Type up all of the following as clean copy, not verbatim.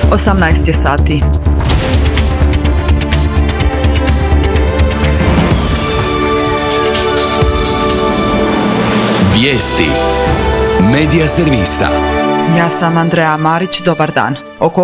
18 je sati. Vijesti Medija servisa. Ja sam Andreja Marić, dobar dan. Oko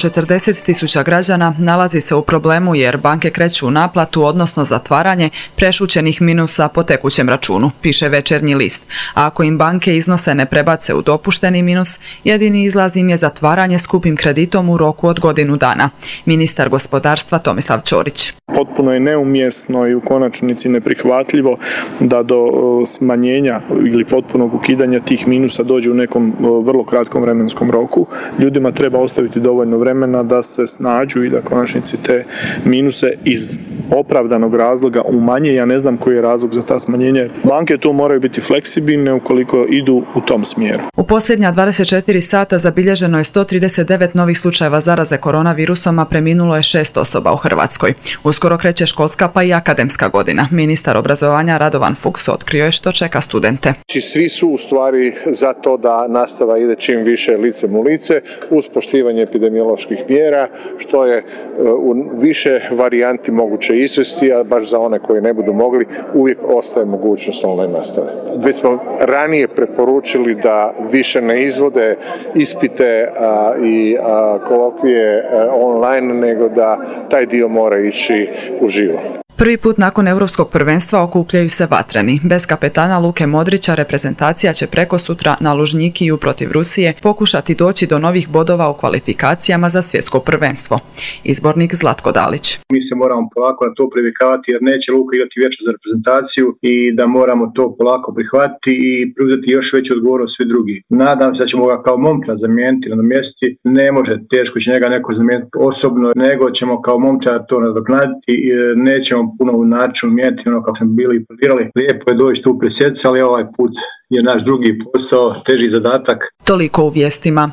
840.000 građana nalazi se u problemu jer banke kreću u naplatu, odnosno zatvaranje prešućenih minusa po tekućem računu, piše Večernji list. A ako im banke iznose ne prebace u dopušteni minus, jedini izlaz im je zatvaranje skupim kreditom u roku od godinu dana. Ministar gospodarstva Tomislav Ćorić. Potpuno je neumjesno i u konačnici neprihvatljivo da do smanjenja ili potpunog ukidanja tih minusa dođe u nekom vrlo kratkom vremenskom roku. Ljudima treba ostaviti dovoljno vremena da se snađu i da konačnici te minuse iz opravdanog razloga umanje. Ja ne znam koji je razlog za ta smanjenje. Banke tu moraju biti fleksibilne ukoliko idu u tom smjeru. U posljednja 24 sata zabilježeno je 139 novih slučajeva zaraze koronavirusom, a preminulo je 6 osoba u Hrvatskoj. Uskoro kreće školska pa i akademska godina. Ministar obrazovanja Radovan Fuchs otkrio je što čeka studente. Svi su u stvari za to da nastava ide čim više licem u lice uz poštivanje epidemioloških mjera, što je u više varijanti moguće izvesti, a baš za one koji ne budu mogli uvijek ostaje mogućnost online nastave. Već smo ranije preporučili da više ne izvode ispite i kolokvije online, nego da taj dio mora ići uživo. Prvi put nakon Europskog prvenstva okupljaju se vatreni. Bez kapetana Luke Modrića reprezentacija će prekosutra na Lužnjikiju protiv Rusije pokušati doći do novih bodova u kvalifikacijama za svjetsko prvenstvo. Izbornik Zlatko Dalić. Mi se moramo polako na to privikavati jer neće Luka igrati vječno za reprezentaciju i da moramo to polako prihvatiti i preuzeti još veću odgovornost svi drugi. Nadam se da ćemo ga kao momčad zamijeniti na mjesti. Ne može, teško će njega neko zamijeniti osobno, nego ćemo kao momčad to nadoknaditi i nećemo puno u načinu mijenjati ono kako smo bili i planirali. Lijepo je doći tu presjeci, ali ovaj put je naš drugi posao, teži zadatak. Toliko u vijestima.